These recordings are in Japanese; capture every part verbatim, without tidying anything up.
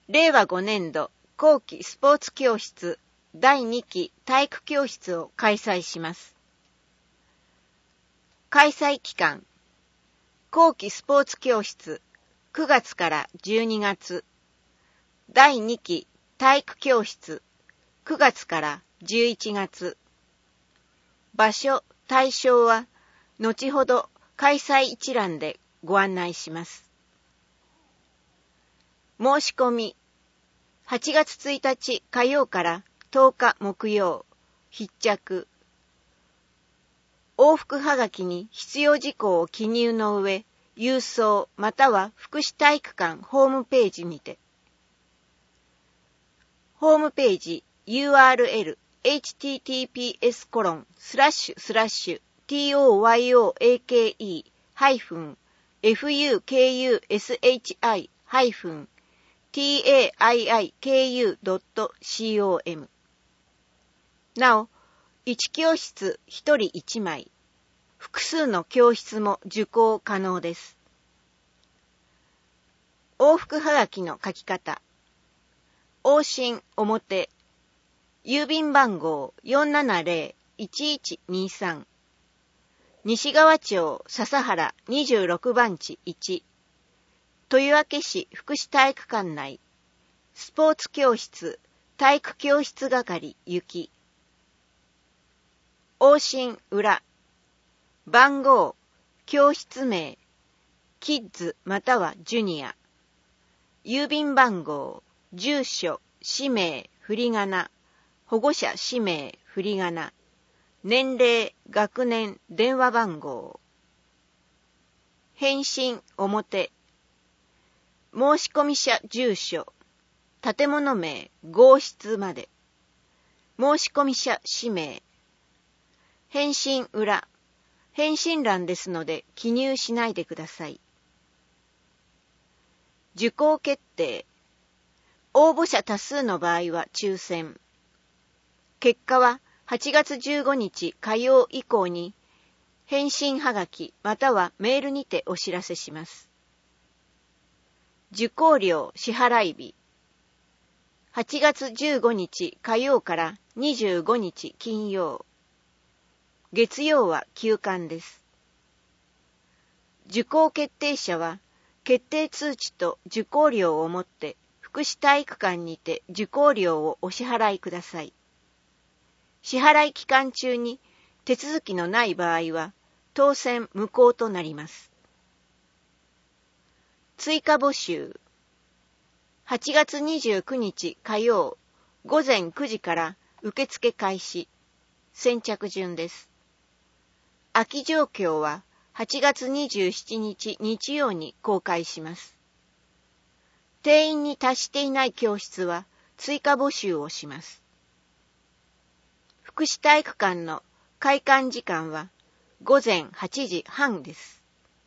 れいわごねんど後期スポーツ教室だいにき体育教室を開催します。開催期間、後期スポーツ教室くがつからじゅうにがつ、だいにき体育教室くがつからじゅういちがつ。場所、対象は後ほど開催一覧でご案内します。申し込み、はちがつついたち火曜からとおか木曜、必着。往復はがきに必要事項を記入の上、郵送または福祉体育館ホームページにて。ホームページ ユーアールエル エイチティーティーピーエスコロンスラッシュスラッシュ トヨーハイフンエフユーケーユーエスエイチアイハイフンティーエーアイアイケーユードットコム。なお、いち教室ひとりいちまい、複数の教室も受講可能です。往復はがきの書き方。往診表、郵便番号 よんななゼロいちいちにさん、西川町笹原にじゅうろくばんちいち、豊明市福祉体育館内、スポーツ教室、体育教室係行き。往診裏、番号、教室名、キッズまたはジュニア、郵便番号、住所、氏名、振り仮名、保護者氏名、振り仮名、年齢、学年、電話番号。返信表、申込者住所、建物名、号室まで、申込者氏名。返信裏、返信欄ですので記入しないでください。受講決定。応募者多数の場合は抽選。結果ははちがつじゅうごにち火曜以降に返信はがきまたはメールにてお知らせします。受講料支払い日。はちがつじゅうごにち火曜からにじゅうごにち金曜。月曜は休館です。受講決定者は決定通知と受講料を持って福祉体育館にて受講料をお支払いください。支払い期間中に手続きのない場合は当選無効となります。追加募集。はちがつにじゅうくにち火曜ごぜんくじから受付開始。先着順です。空き状況ははちがつにじゅうしちにち日曜に公開します。定員に達していない教室は追加募集をします。福祉体育館の開館時間はごぜんはちじはんです。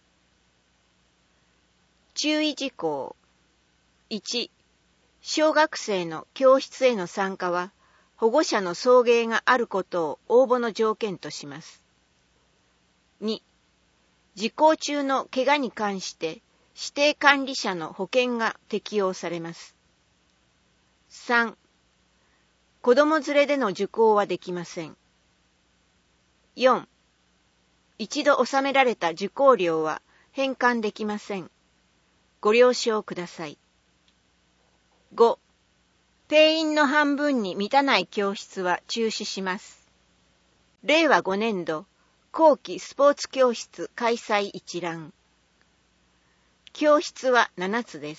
注意事項。いち、小学生の教室への参加は保護者の送迎があることを応募の条件とします。に、受講中の怪我に関して指定管理者の保険が適用されます。さん、子供連れでの受講はできません。よん、一度納められた受講料は返還できません。ご了承ください。ご、定員の半分に満たない教室は中止します。れいわごねんど後期スポーツ教室開催一覧。教室はななつです。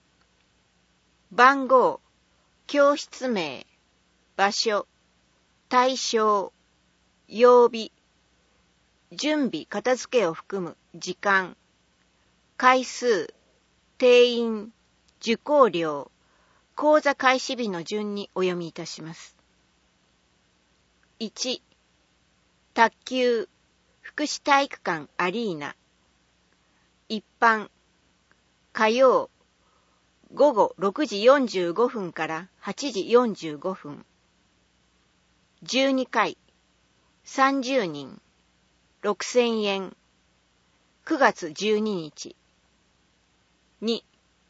番号、教室名、場所、対象、曜日、準備片付けを含む時間、回数、定員、受講料、講座開始日の順にお読みいたします。いち、卓球、福祉体育館アリーナ。一般、火曜、ごごろくじよんじゅうごふんからはちじよんじゅうごふん。じゅうにかい、さんじゅうにん、ろくせんえん。くがつじゅうににち。に、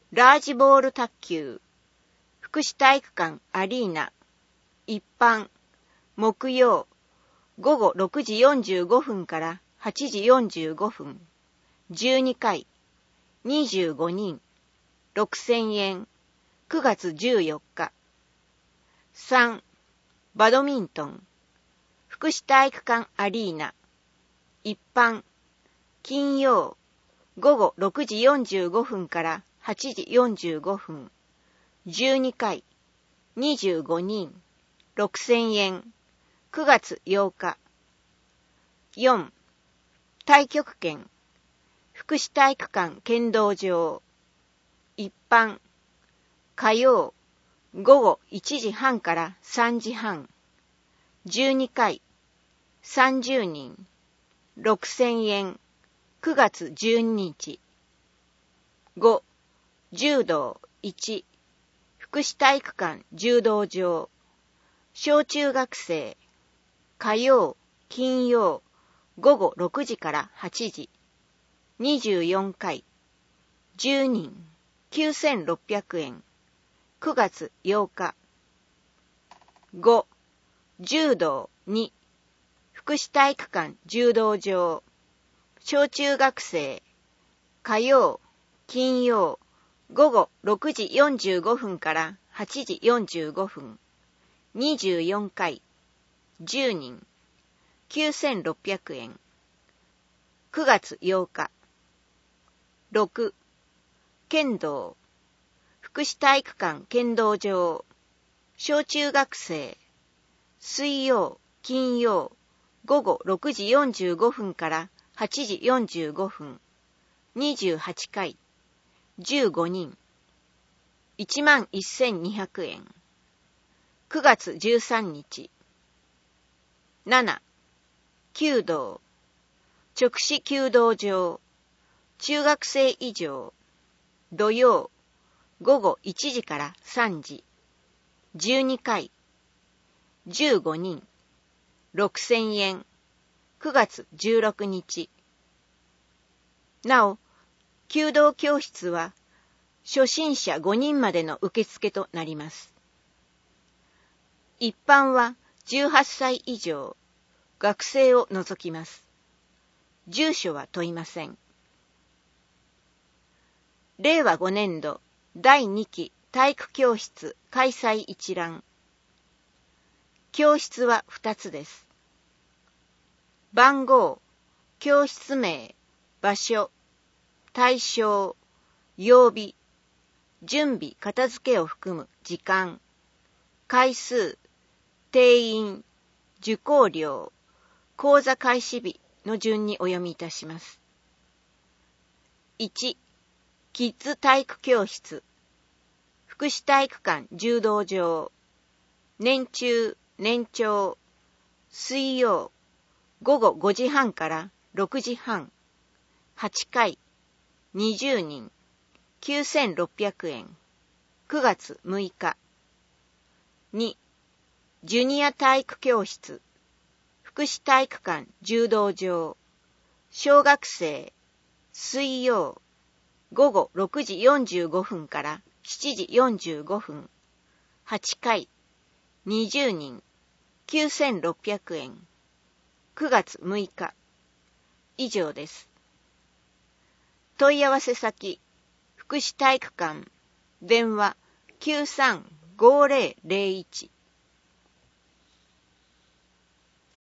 ラージボール卓球、福祉体育館アリーナ、一般、木曜、午後ろくじよんじゅうごふんからはちじよんじゅうごふん、じゅうにかい、にじゅうごにん、ろくせんえん、くがつじゅうよっか。さん、バドミントン、福祉体育館アリーナ、一般、金曜、午後ろくじよんじゅうごふんからはちじよんじゅうごふん、じゅうにかい、にじゅうごにん、ろくせんえん、くがつようか。よん、太極拳、福祉体育館剣道場、一般、火曜、午後いちじはんからさんじはん、じゅうにかい、さんじゅうにん、ろくせんえん、くがつじゅうににち。ご、柔道いち、福祉体育館柔道場、小中学生、火曜、金曜、午後ろくじからはちじ、にじゅうよんかい、じゅうにん、きゅうせんろっぴゃくえん、くがつようか。ご、柔道に、福祉体育館柔道場、小中学生、火曜、金曜、午後ろくじよんじゅうごふんからはちじよんじゅうごふん、にじゅうよんかい、じゅうにん、きゅうせんろっぴゃくえん、くがつようか。ろく、剣道、福祉体育館剣道場、小中学生、水曜、金曜、午後ろくじよんじゅうごふんからはちじよんじゅうごふん、にじゅうはちかい、じゅうごにん、いちまんせんにひゃくえん、くがつじゅうさんにち。なな、弓道、直視弓道場、中学生以上、土曜、午後いちじからさんじ、じゅうにかい、じゅうごにん、ろくせんえん、くがつじゅうろくにち。なお、弓道教室は初心者ごにんまでの受付となります。一般はじゅうはっさい以上、学生を除きます。住所は問いません。れいわごねんどだいにき体育教室開催一覧。教室はふたつです。番号、教室名、場所、対象、曜日、準備片付けを含む時間、回数、定員、受講料、講座開始日の順にお読みいたします。いち、キッズ体育教室、福祉体育館柔道場、年中、年長、水曜、午後ごじはんからろくじはん、はちかい、にじゅうにん、きゅうせんろっぴゃくえん、くがつむいか。に、ジュニア体育教室、福祉体育館柔道場、小学生、水曜、午後ろくじよんじゅうごふんからしちじよんじゅうごふん、はちかい、にじゅうにん、きゅうせんろっぴゃくえん、くがつむいか。以上です。問い合わせ先、福祉体育館、電話きゅうさんごーぜろぜろいち。